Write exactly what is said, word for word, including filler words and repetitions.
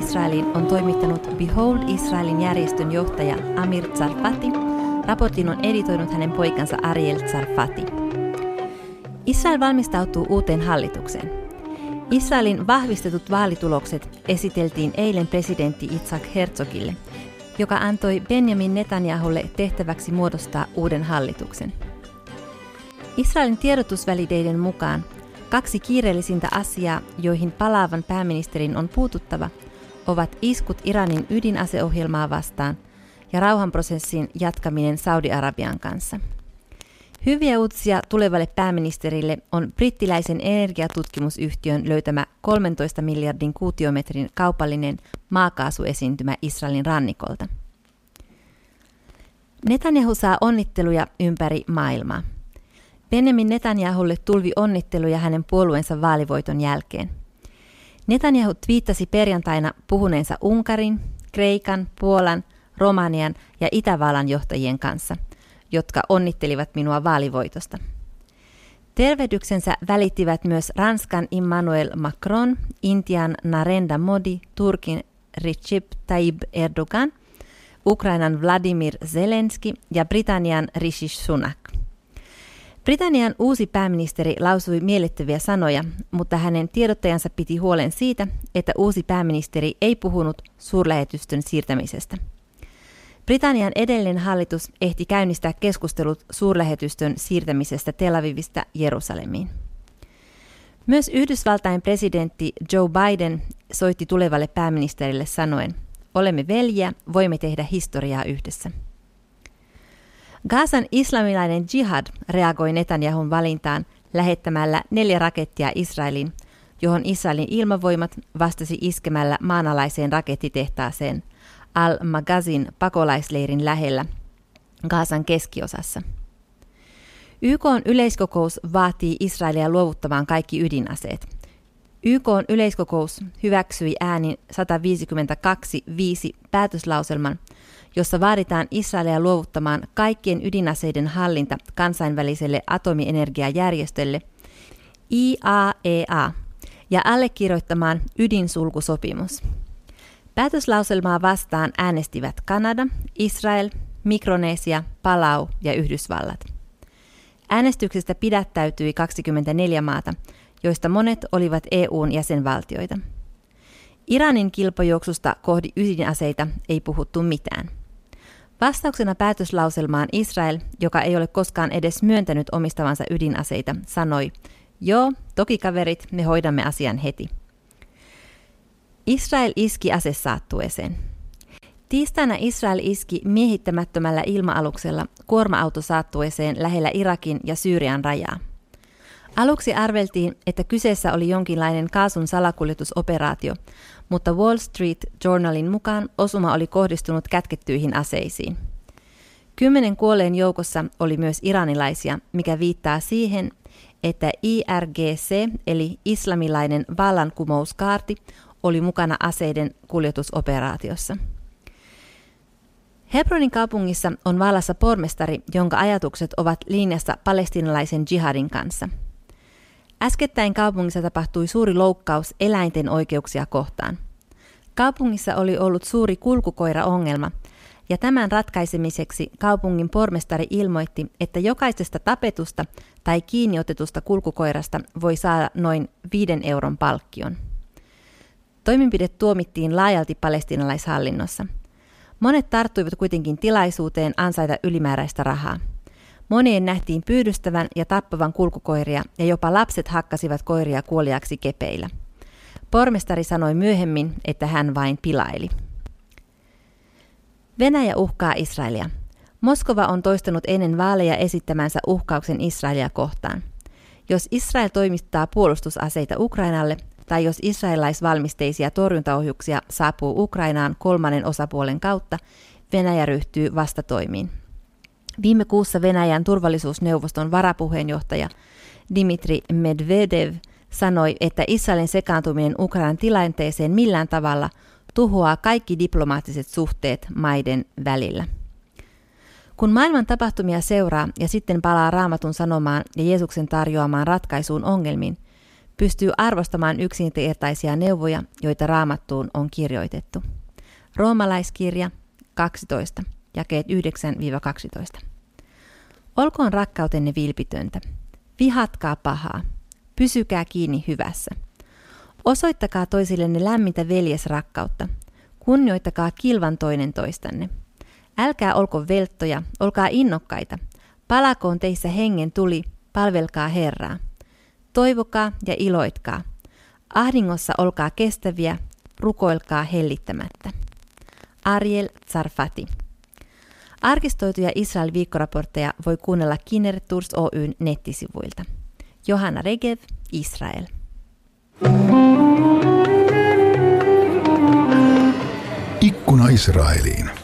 Israeliin on toimittanut Behold Israelin järjestön johtaja Amir Tsarfati. Raportin on editoinut hänen poikansa Ariel Tsarfati. Israel valmistautuu uuteen hallitukseen. Israelin vahvistetut vaalitulokset esiteltiin eilen presidentti Yitzhak Herzogille, joka antoi Benjamin Netanyahulle tehtäväksi muodostaa uuden hallituksen. Israelin tiedotusvälineiden mukaan kaksi kiireellisintä asiaa, joihin palaavan pääministerin on puututtava, ovat iskut Iranin ydinaseohjelmaa vastaan ja rauhanprosessin jatkaminen Saudi-Arabian kanssa. Hyviä uutisia tulevalle pääministerille on brittiläisen energiatutkimusyhtiön löytämä kolmentoista miljardin kuutiometrin kaupallinen maakaasuesiintymä Israelin rannikolta. Netanyahu saa onnitteluja ympäri maailmaa. Benjamin Netanyahulle tulvi onnitteluja hänen puolueensa vaalivoiton jälkeen. Netanyahu twiittasi perjantaina puhuneensa Unkarin, Kreikan, Puolan, Romanian ja Itävallan johtajien kanssa, jotka onnittelivat minua vaalivoitosta. Tervehdyksensä välittivät myös Ranskan Emmanuel Macron, Intian Narendra Modi, Turkin Recep Tayyip Erdogan, Ukrainan Vladimir Zelenski ja Britannian Rishi Sunak. Britannian uusi pääministeri lausui miellyttäviä sanoja, mutta hänen tiedottajansa piti huolen siitä, että uusi pääministeri ei puhunut suurlähetystön siirtämisestä. Britannian edellinen hallitus ehti käynnistää keskustelut suurlähetystön siirtämisestä Tel Avivista Jerusalemiin. Myös Yhdysvaltain presidentti Joe Biden soitti tulevalle pääministerille sanoen, olemme veljiä, voimme tehdä historiaa yhdessä. Gazan islamilainen jihad reagoi Netanyahun valintaan lähettämällä neljä rakettia Israeliin, johon Israelin ilmavoimat vastasi iskemällä maanalaiseen rakettitehtaaseen Al-Magazin pakolaisleirin lähellä Gazan keskiosassa. Y K:n yleiskokous vaatii Israelia luovuttamaan kaikki ydinaseet. Y K:n yleiskokous hyväksyi äänin sata viisikymmentäkaksi viisi päätöslauselman, jossa vaaditaan Israelia luovuttamaan kaikkien ydinaseiden hallinta kansainväliselle atomienergiajärjestölle I A E A ja allekirjoittamaan ydinsulkusopimus. Päätöslauselmaa vastaan äänestivät Kanada, Israel, Mikronesia, Palau ja Yhdysvallat. Äänestyksestä pidättäytyi kaksikymmentäneljä maata, joista monet olivat E U:n jäsenvaltioita. Iranin kilpajuoksusta kohti ydinaseita ei puhuttu mitään. Vastauksena päätöslauselmaan Israel, joka ei ole koskaan edes myöntänyt omistavansa ydinaseita, sanoi, joo, toki kaverit, me hoidamme asian heti. Israel iski asesaattueeseen. Tiistaina Israel iski miehittämättömällä ilma-aluksella kuorma-autosaattueeseen lähellä Irakin ja Syyrian rajaa. Aluksi arveltiin, että kyseessä oli jonkinlainen kaasun salakuljetusoperaatio, mutta Wall Street Journalin mukaan osuma oli kohdistunut kätkettyihin aseisiin. Kymmenen kuolleen joukossa oli myös iranilaisia, mikä viittaa siihen, että I R G C eli islamilainen vallankumouskaarti oli mukana aseiden kuljetusoperaatiossa. Hebronin kaupungissa on vallassa pormestari, jonka ajatukset ovat linjassa palestiinalaisen jihadin kanssa. Äskettäin kaupungissa tapahtui suuri loukkaus eläinten oikeuksia kohtaan. Kaupungissa oli ollut suuri kulkukoiraongelma, ja tämän ratkaisemiseksi kaupungin pormestari ilmoitti, että jokaisesta tapetusta tai kiinniotetusta kulkukoirasta voi saada noin viiden euron palkkion. Toimenpide tuomittiin laajalti palestiinalaishallinnossa. Monet tarttuivat kuitenkin tilaisuuteen ansaita ylimääräistä rahaa. Monien nähtiin pyydystävän ja tappavan kulkukoiria ja jopa lapset hakkasivat koiria kuoliaksi kepeillä. Pormestari sanoi myöhemmin, että hän vain pilaili. Venäjä uhkaa Israelia. Moskova on toistanut ennen vaaleja esittämänsä uhkauksen Israelia kohtaan. Jos Israel toimittaa puolustusaseita Ukrainalle, tai jos israelaisvalmisteisia torjuntaohjuksia saapuu Ukrainaan kolmannen osapuolen kautta, Venäjä ryhtyy vastatoimiin. Viime kuussa Venäjän turvallisuusneuvoston varapuheenjohtaja Dmitri Medvedev sanoi, että Israelin sekaantuminen Ukrainan tilanteeseen millään tavalla tuhoaa kaikki diplomaattiset suhteet maiden välillä. Kun maailman tapahtumia seuraa ja sitten palaa Raamatun sanomaan ja Jeesuksen tarjoamaan ratkaisuun ongelmiin, pystyy arvostamaan yksinkertaisia neuvoja, joita Raamattuun on kirjoitettu. Roomalaiskirja kaksitoista, jakeet yhdeksän kaksitoista. Olkoon rakkautenne vilpitöntä. Vihatkaa pahaa. Pysykää kiinni hyvässä. Osoittakaa toisillenne lämmintä veljesrakkautta. Kunnioittakaa kilvan toinen toistanne. Älkää olko velttoja, olkaa innokkaita. Palakoon teissä hengen tuli, palvelkaa Herraa. Toivokaa ja iloitkaa. Ahdingossa olkaa kestäviä, rukoilkaa hellittämättä. Ariel Tsarfati. Arkistoituja Israel-viikkoraportteja voi kuunnella Kinneret Tours Oyn nettisivuilta. Johanna Regev, Israel. Ikkuna Israeliin.